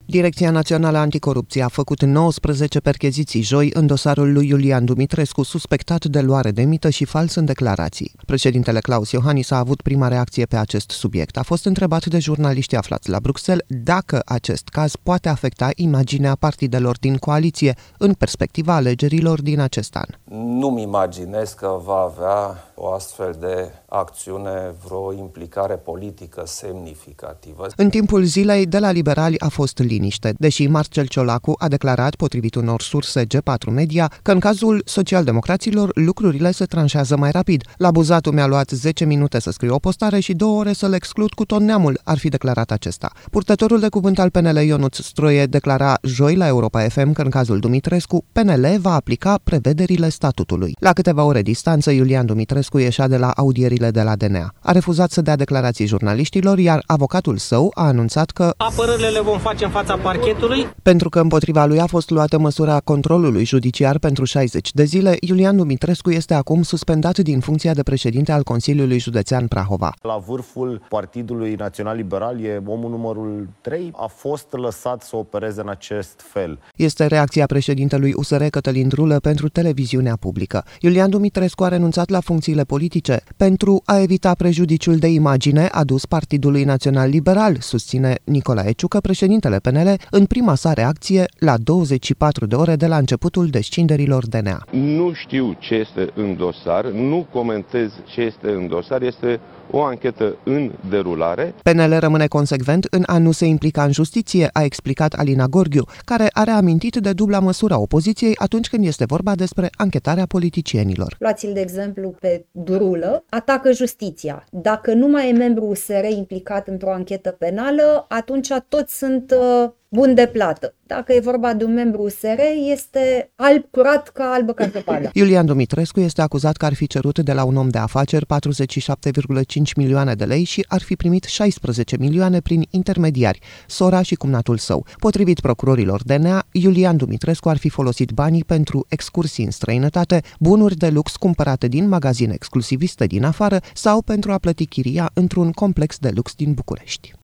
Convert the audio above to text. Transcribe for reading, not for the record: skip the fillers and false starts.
Direcția Națională Anticorupție a făcut 19 percheziții joi în dosarul lui Iulian Dumitrescu, suspectat de luare de mită și fals în declarații. Președintele Klaus Iohannis a avut prima reacție pe acest subiect. A fost întrebat de jurnaliștii aflați la Bruxelles dacă acest caz poate afecta imaginea partidelor din coaliție în perspectiva alegerilor din acest an. Nu-mi imaginez că va avea o astfel de acțiune vreo implicare politică semnificativă. În timpul zilei, de la liberali a fost liniște, deși Marcel Ciolacu a declarat, potrivit unor surse G4 Media, că în cazul socialdemocraților lucrurile se tranșează mai rapid. La Buzatu mi-a luat 10 minute să scriu o postare și 2 ore să-l exclud cu tot neamul, ar fi declarat acesta. Purtătorul de cuvânt al PNL, Ionuț Stroie, declara joi la Europa FM că în cazul Dumitrescu, PNL va aplica prevederile statutului. La câteva ore distanță, Iulian Dumitrescu ieșea de la audierile de la DNA. A refuzat să dea declarații jurnaliștilor, iar avocatul său a anunțat că apărările le vom face în fața parchetului. Pentru că împotriva lui a fost luată măsura controlului judiciar pentru 60 de zile, Iulian Dumitrescu este acum suspendat din funcția de președinte al Consiliului Județean Prahova. La vârful Partidului Național Liberal e omul numărul 3, a fost lăsat să opereze în acest fel. Este reacția președintelui USR Cătălin Drulă pentru televiziunea publică. Iulian Dumitrescu a renunțat la funcțiile politice pentru a evita prejudiciul de imagine adus Partidului Național Liberal, susține Nicolae Ciucă, președintele PNL, în prima sa reacție la 24 de ore de la începutul descinderilor DNA. Nu știu ce este în dosar, nu comentez ce este în dosar, este o anchetă în derulare. PNL rămâne consecvent în a nu se implica în justiție, a explicat Alina Gorghiu, care a reamintit de dubla măsură a opoziției atunci când este vorba despre anchetarea politicienilor. Luați-l de exemplu pe Drulă, atacă justiția. Dacă nu mai e membru USR implicat într-o anchetă penală, atunci toți sunt buni de plată. Dacă e vorba de un membru USR, este alb curat ca albă ca zăpadă. Iulian Dumitrescu este acuzat că ar fi cerut de la un om de afaceri 47,5 milioane de lei și ar fi primit 16 milioane prin intermediari, sora și cumnatul său. Potrivit procurorilor DNA, Iulian Dumitrescu ar fi folosit banii pentru excursii în străinătate, bunuri de lux cumpărate din magazine exclusiviste din afară sau pentru a plăti chiria într-un complex de lux din București.